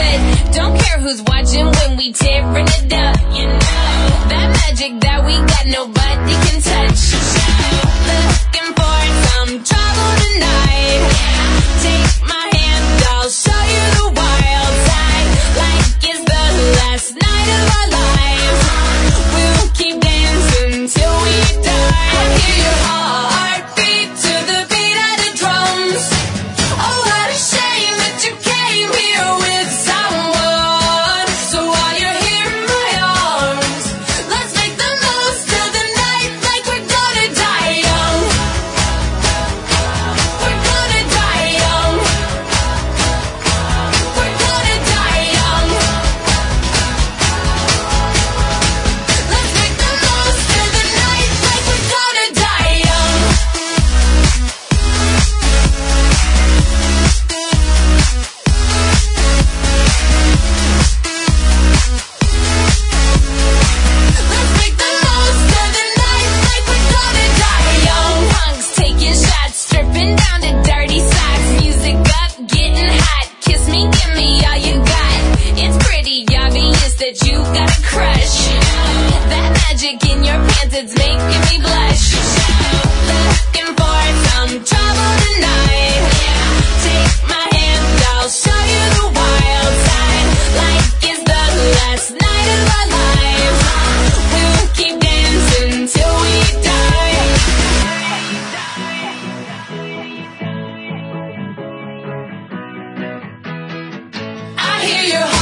good. Don't care who's watching when we tearing it up. You know that magic that we got, nobody can touch. Looking for some trouble tonight. Take my hand, I'll show you the wild side. Like it's the last night of our lives. We'll keep dancing till we die. I hear your heartbeat to the beat of the drums. Oh, what a shame that you came here with someone. So while you're here in my arms, let's make the most of the night like we're gonna die young. We're gonna die young. We're gonna die young. Let's make the most of the night like we're gonna die young. Let's make the most of the night like we're gonna die young. Punks taking shots, stripping down to dirty socks. Music up, getting hot. Kiss me, give me all you got. It's pretty obvious that you got a crush. That magic in your pants, it's making me blush. Looking for some trouble tonight. Take my hand, I'll show you the wild side. Like it's the last night of our lives. We'll keep dancing till we die. I hear your